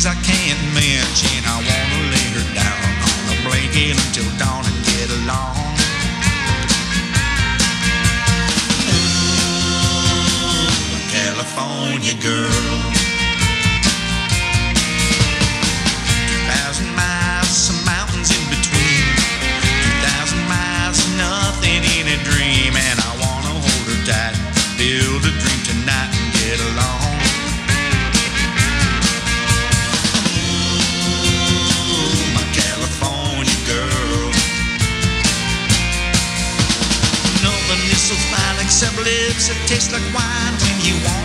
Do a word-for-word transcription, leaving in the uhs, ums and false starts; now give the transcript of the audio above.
things I can't mention. I wanna lay her down on a blanket until dawn and get along. Ooh, California girl. Two thousand miles, some mountains in between. Two thousand miles, nothing in a dream, and I wanna hold her tight, build a dream tonight and get along. Missiles fly like sub lips that taste like wine when you want